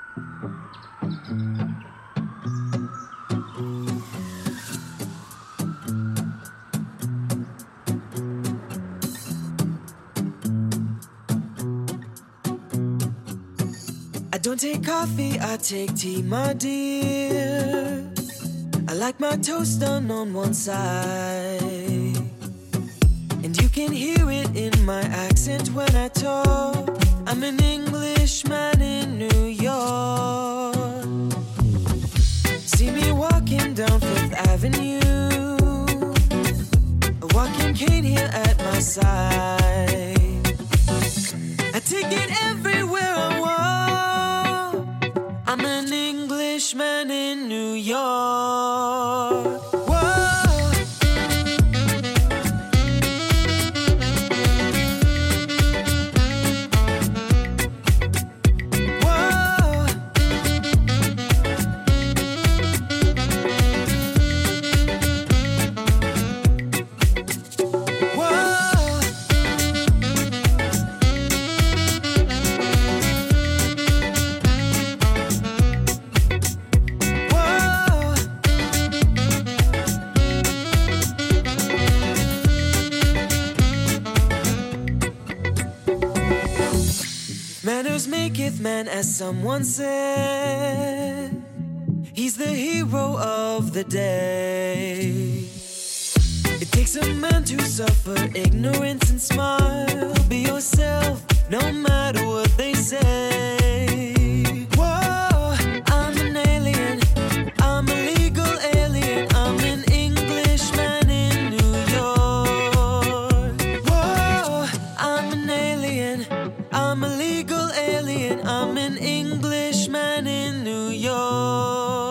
I don't take coffee, I take tea, my dear. I like my toast done on one side, and you can hear it in my accent when I talk. I'm an Englishman in New York. See me walking down Fifth Avenue, a walking cane here at my side. I take it everywhere I walk. I'm an Englishman in New York. Manners maketh man, as someone said. He's the hero of the day. It takes a man to suffer ignorance and smile. Be yourself, no matter what they say. Whoa, I'm an alien, I'm a legal alien. I'm an Englishman in New York. Whoa, I'm an alien, I'm a legal alien. I'm an Englishman in New York.